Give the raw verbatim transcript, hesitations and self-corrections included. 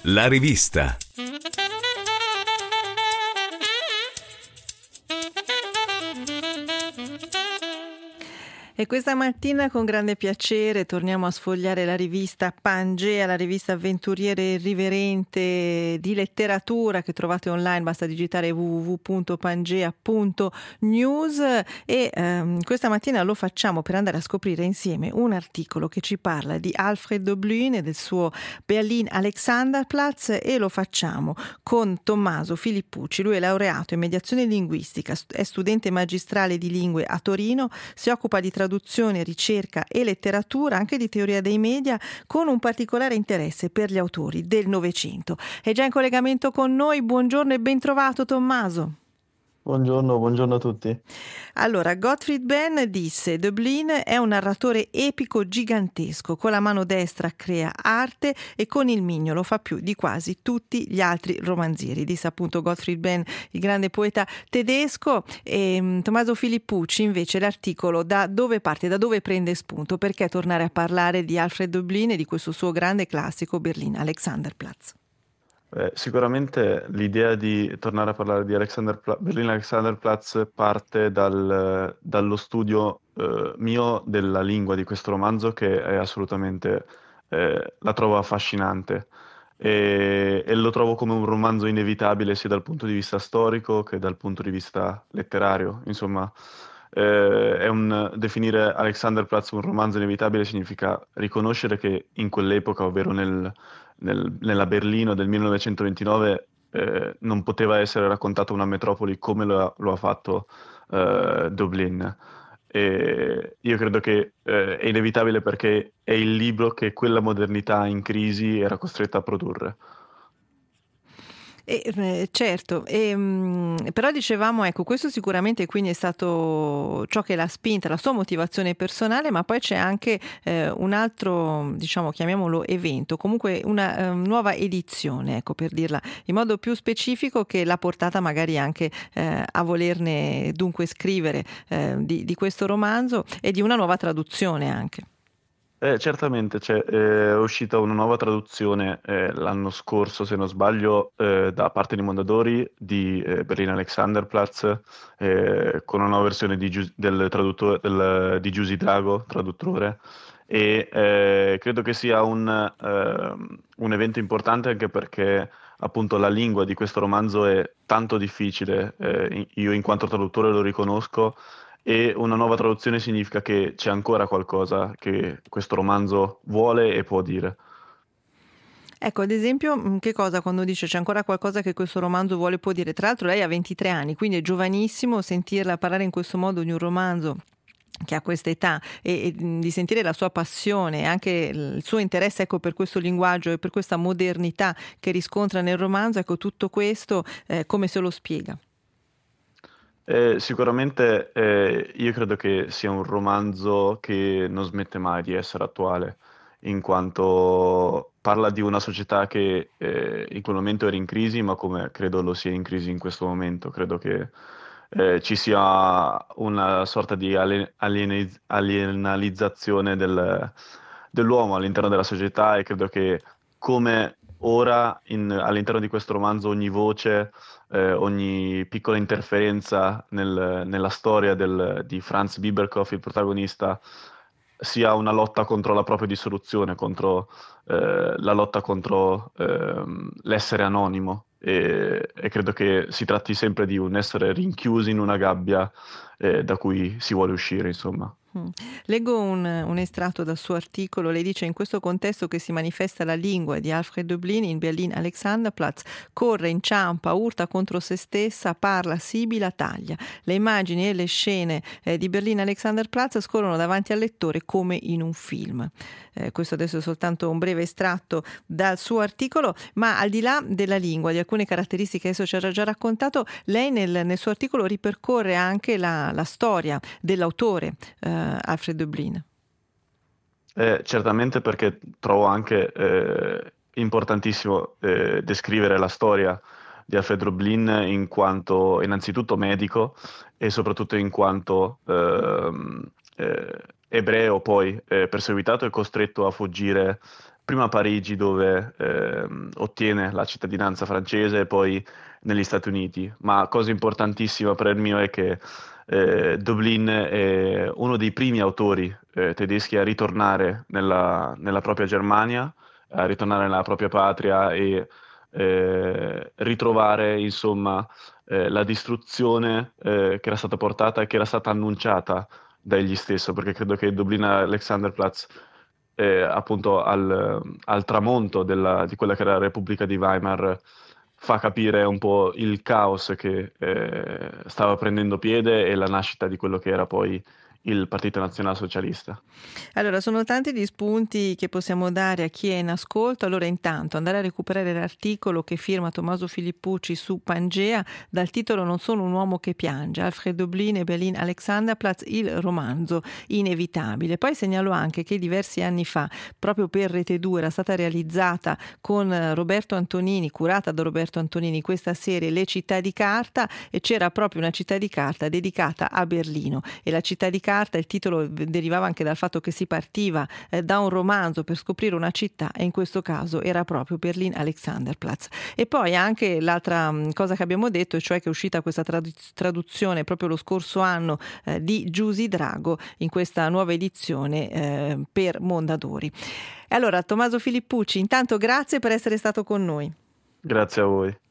La rivista. E questa mattina con grande piacere torniamo a sfogliare la rivista Pangea, la rivista avventuriera e irriverente di letteratura che trovate online, basta digitare w w w punto pangea punto news e ehm, questa mattina lo facciamo per andare a scoprire insieme un articolo che ci parla di Alfred Döblin e del suo Berlin Alexanderplatz e lo facciamo con Tommaso Filippucci. Lui è laureato in mediazione linguistica, è studente magistrale di lingue a Torino, si occupa di traduzione traduzione, ricerca e letteratura, anche di teoria dei media, con un particolare interesse per gli autori del Novecento. È già in collegamento con noi. Buongiorno e ben trovato, Tommaso. Buongiorno, buongiorno a tutti. Allora, Gottfried Benn disse: Döblin è un narratore epico gigantesco, con la mano destra crea arte e con il mignolo fa più di quasi tutti gli altri romanzieri, disse appunto Gottfried Benn, il grande poeta tedesco. E um, Tommaso Filippucci invece l'articolo da dove parte, da dove prende spunto, perché tornare a parlare di Alfred Döblin e di questo suo grande classico Berlin Alexanderplatz? Eh, sicuramente l'idea di tornare a parlare di Alexander Berlin Alexanderplatz parte dal, dallo studio eh, mio della lingua di questo romanzo, che è assolutamente, eh, la trovo affascinante e, e lo trovo come un romanzo inevitabile sia dal punto di vista storico che dal punto di vista letterario. Insomma, eh, è un, definire Alexanderplatz un romanzo inevitabile significa riconoscere che in quell'epoca, ovvero nel nel- nella Berlino del millenovecentoventinove, eh, non poteva essere raccontata una metropoli come lo ha, lo ha fatto eh, Dublin. E io credo che eh, è inevitabile perché è il libro che quella modernità in crisi era costretta a produrre. E, eh, certo, e, mh, però dicevamo, ecco, questo sicuramente quindi è stato ciò che l'ha spinta, la sua motivazione personale, ma poi c'è anche eh, un altro, diciamo, chiamiamolo evento, comunque una eh, nuova edizione, ecco, per dirla in modo più specifico, che l'ha portata magari anche eh, a volerne dunque scrivere eh, di, di questo romanzo e di una nuova traduzione anche. Eh, certamente, c'è, eh, è uscita una nuova traduzione eh, l'anno scorso, se non sbaglio, eh, da parte di Mondadori di eh, Berlin Alexanderplatz, eh, con una nuova versione di, Gius- del traduttore, del- di Giusy Drago, traduttore, e eh, credo che sia un, ehm, un evento importante anche perché appunto la lingua di questo romanzo è tanto difficile, eh, io in quanto traduttore lo riconosco, e una nuova traduzione significa che c'è ancora qualcosa che questo romanzo vuole e può dire. Ecco, ad esempio, mh, che cosa quando dice c'è ancora qualcosa che questo romanzo vuole può dire? Tra l'altro lei ha ventitré anni, quindi è giovanissimo, sentirla parlare in questo modo di un romanzo che ha questa età e, e mh, di sentire la sua passione, anche il suo interesse, ecco, per questo linguaggio e per questa modernità che riscontra nel romanzo, ecco, tutto questo eh, come se lo spiega? Eh, sicuramente eh, io credo che sia un romanzo che non smette mai di essere attuale, in quanto parla di una società che eh, in quel momento era in crisi, ma come credo lo sia in crisi in questo momento. Credo che eh, ci sia una sorta di alien- alieniz- alienalizzazione del- dell'uomo all'interno della società, e credo che come ora in- all'interno di questo romanzo ogni voce, eh, ogni piccola interferenza nel- nella storia del- di Franz Biberkopf, il protagonista, sia una lotta contro la propria dissoluzione, contro eh, la lotta contro ehm, l'essere anonimo. E, e credo che si tratti sempre di un essere rinchiusi in una gabbia eh, da cui si vuole uscire, insomma. Mm. Leggo un, un estratto dal suo articolo. Lei dice: in questo contesto che si manifesta la lingua di Alfred Döblin in Berlin Alexanderplatz, corre, inciampa, urta contro se stessa, parla, sibila, taglia. Le immagini e le scene eh, di Berlin Alexanderplatz scorrono davanti al lettore come in un film. Eh, questo adesso è soltanto un breve estratto dal suo articolo, ma al di là della lingua, di alcune caratteristiche che adesso ci ha già raccontato, lei nel, nel suo articolo ripercorre anche la, la storia dell'autore eh, Alfred Döblin. Eh, certamente, perché trovo anche eh, importantissimo eh, descrivere la storia di Alfred Döblin in quanto innanzitutto medico e soprattutto in quanto ehm, eh, ebreo, poi eh, perseguitato e costretto a fuggire prima a Parigi dove ehm, ottiene la cittadinanza francese e poi negli Stati Uniti. Ma cosa importantissima per il mio è che eh, Dublin è uno dei primi autori eh, tedeschi a ritornare nella, nella propria Germania, a ritornare nella propria patria e eh, ritrovare, insomma, eh, la distruzione eh, che era stata portata e che era stata annunciata da egli stesso, perché credo che Dublino Alexanderplatz, eh, appunto al, al tramonto della- di quella che era la Repubblica di Weimar, fa capire un po' il caos che eh, stava prendendo piede e la nascita di quello che era poi il Partito Nazionalsocialista. Allora, sono tanti gli spunti che possiamo dare a chi è in ascolto. Allora, intanto andare a recuperare l'articolo che firma Tommaso Filippucci su Pangea dal titolo "Non sono un uomo che piange", Alfred Döblin e Berlin Alexanderplatz, il romanzo inevitabile. Poi segnalo anche che diversi anni fa, proprio per Rete due, era stata realizzata con Roberto Antonini, curata da Roberto Antonini, questa serie Le città di carta, e c'era proprio una città di carta dedicata a Berlino. E la città di carta, il titolo derivava anche dal fatto che si partiva eh, da un romanzo per scoprire una città, e in questo caso era proprio Berlin Alexanderplatz. E poi anche l'altra mh, cosa che abbiamo detto, e cioè che è uscita questa tradu- traduzione proprio lo scorso anno eh, di Giusy Drago in questa nuova edizione eh, per Mondadori. E allora, Tommaso Filippucci, intanto grazie per essere stato con noi. Grazie a voi.